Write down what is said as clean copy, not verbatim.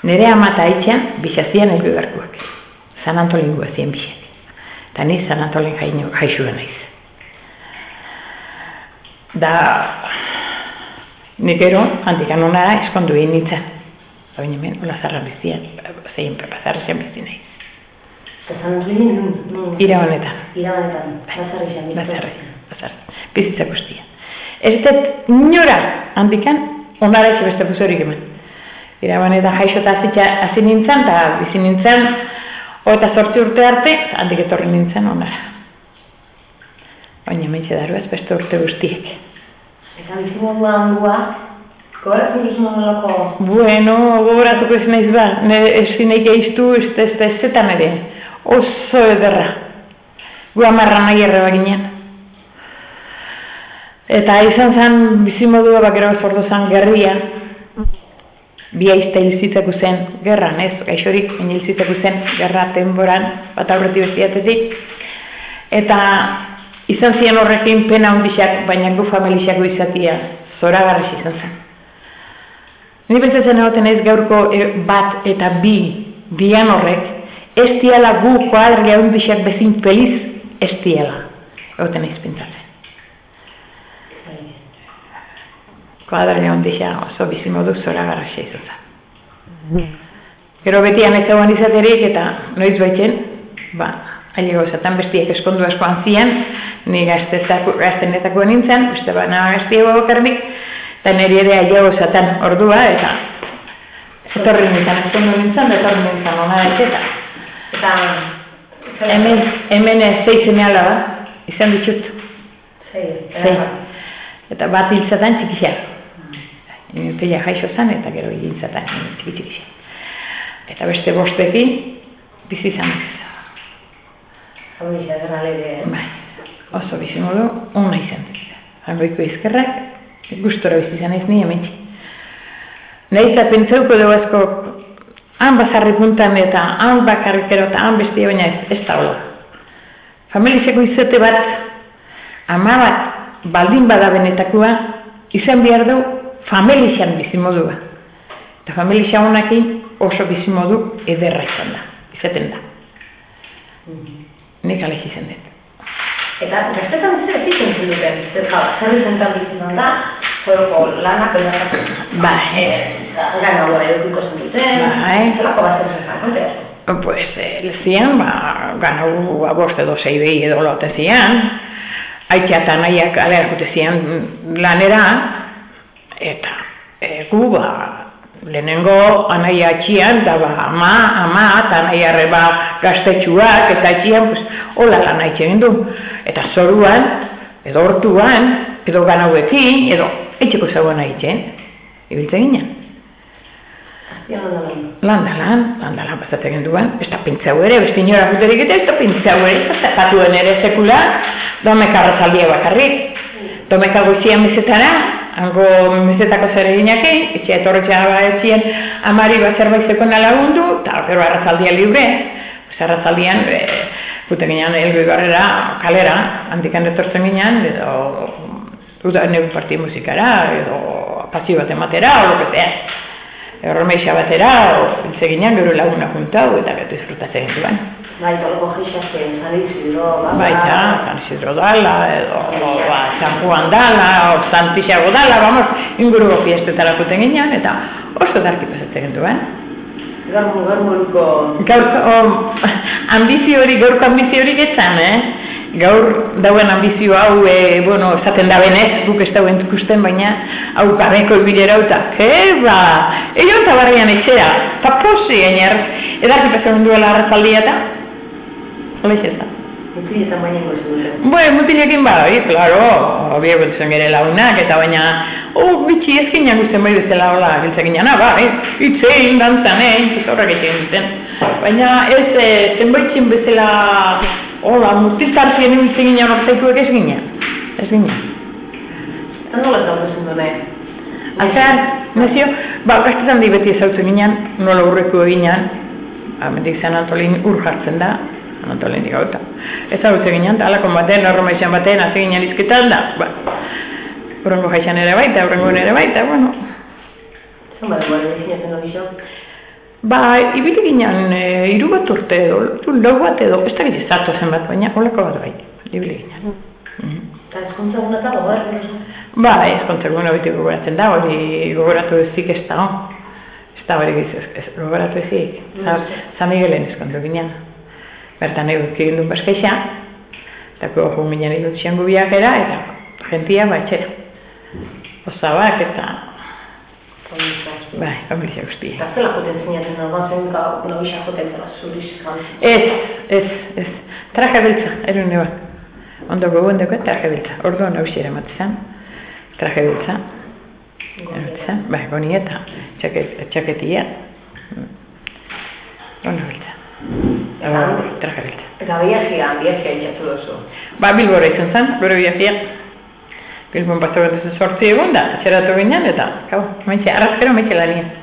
Nire ama eta aitxan bizazian elbibarkuak. San Antolin guazien bizak. Eta ni San Antolin jaixua naiz. Da, nik gero, handikan onara eskondu egin nintzen. Baina hemen, hola zarra bizian, zein pepazarra zen bizi naiz. Eta San Antolin Irabanetan. Irabanetan, Bazarri. Bizitza guztia. Ez dut nora handikan onara etxe beste buzorik eman. Irabanetan jaixota hasi nintzen, eta bizi nintzen, 28 urte arte, handik etorri nintzen onara. Baina mentxe daruaz beste urte guztiek. Eta bizimoduan guak, gogoratu bizimodulako? Bueno, gogoratuko ez naiz ba, ezineik eiztu ez zetan ere, oso ederra. Gu amarra nahi erreba ginen. Eta izan zen bizimodua bakero ezordu zen gerria, bi aizta hilzitzeko zen gerran, ez, gaixorik hilzitzeko zen gerra tenboran, bat aurreti bestiatetik. Eta izan ziren horrekin pena hundixak, baina gu familixako izatia, zoragarrix izan zen. Ni pentsatzen egoten ez gaurko bat eta bi dian horrek, ez diala gu koadria hundixak bezin feliz, ez diala. Egoten ez pentsatzen. Koadria hundixak oso bizimodu zoragarrix izan zen. Gero betian ez egon izaterik eta noiz baitzen, ailego zatan bestiek eskondu askoan zian, ni gaztenetako nintzen, uste baina gaztiago bakarrik, eta niri ere ailego zatan ordua, eta etorri nintzen, eskondu nintzen, etorri nintzen ona etxeta. Eta hemen 6 seme alaba, izan ditut. 6. Eta bat hil zatan txikixak. Pila jaixo zan eta gero egin zatan txiki-txikixak. Eta beste bostekin bizi izan ez. Familia gana lege. Bai, oso bizimodu, ona izan ez. Hangoiko izkerrak, gustora bizi izan ez ni hementxe. Nahiz eta pentsauko dugu asko, han bazarri puntan eta han bakarrikero eta han bestia baina ez da hola. Familiako izote bat, ama bat baldin bada benetakoa, izan behar du familian bizimodua. Eta familia honakin oso bizimodu ederra izan da, izaten da. Nik alez izan dut. Eta gaztetan zer egiten duten? Zer izantan bizitzen da? Zoroko lanak edatzen? Gana hori edukiko zen duten? Zerako bat zer zen? Pues, lezian, gana hori boste edo 6 behi edo lote zian. Aitea eta nahiak alerkute zian lanera, eta gu lehenengo anaia atxian, da ama eta anaia arreba gaztetxuak, eta atxian, hola lan aitzen du. Eta zoruan, edo hortuan, edo ganauekin, edo etxeko zagoan aitzen, ibiltzen ginen. Landalan pasatzen duan, ez da pintzau ere, beste inora juterik eta ez da pintzau ere, ez da patuen ere sekula, domekarra zaldia bakarrik. Domeka goizian mesetara, hango mesetako zer eginekin, etxea etorretxea etxien amari bat zerbaizeko nalagundu, eta gero arrazaldia libre. Arrazaldian, gute ginean elgoi barrera, kalera, handikan etortzen ginean, edo negu parti musikara, edo pasio bat ematera, o loketea. Hormeixa batera, hiltze ginean, gero laguna juntau, eta gero disfrutatzen duen. Baita, loko geixazten, San Isidro, baita, San Isidro dala, edo San Juan dala, o San Tiago dala, inguruko fiestetara juten ginean, eta oso darki pasatzen duen. Gaur-moruko... Gaurko ambizio hori getzan, Gaur dauen ambizio hau, esaten da benez, guk ez dauen ikusten, baina hau gabeko bilera hau eta, egin eta barrian etxera, eta posi gainer, edarki pasatzen duela arrazaldia eta, hola izan. Mutiletan baina ingo zuen? Mutilekin klaro, obie betzen gire launak, eta baina, bitxi ezkinan guztien bai bezala hola giltzen ginen, itzein, dantzan, horrek egin duten. Baina ez zenbaitzen bezala, hola, mutiltartien ibiltzen ginen orteikuek ez ginen. Eta nola ez daudezen dune? Azan, nazio, gaztetan di beti ezautzen ginen, nola urreko ginen, mendik San Antolin ur jartzen da, San Antolin digauta. Ezautzen ginen, eta alakon baten, horromaizian baten, hasi ginen izketan da, horrengo jaixan ere baita, horrengo ere baita, Zan bat, ere izinatzen hori xo? Ba, ibili ginen 3 bat urte edo, 4 bat edo, ez da gire zatu zen bat, baina olako bat bai, ibili ginen. Eta ezkontza guna eta gogoratzen duzu? Ba, ezkontza guna beti gogoratzen da, hori gogoratu ezik ez da, ez da hori gogoratu ezik. San Miguelen ezkontza ginen. Bertan egin duen baskaixa, eta gogo ginen idutxian gubiakera, eta jentia batxera. Osabak eta... Bai, familia guztia. Eta zela joten zinatzen dagoan zen nobisa joten zela zuriz gantzen? Ez. Traje beltza, erune bat. Ondo gogoen dugu traje beltza. Orduan nobisa eramatzen. Traje beltza. Eramatzen. Bai, goni eta txaketia. Ondo beltza. Traje beltza. Eta biazia itxatu duzu? Ba, Bilbora izan zen, gure biazia. Bilbon bat 8 egon da, txeratu ginen eta, arrazkero maitxe lanien.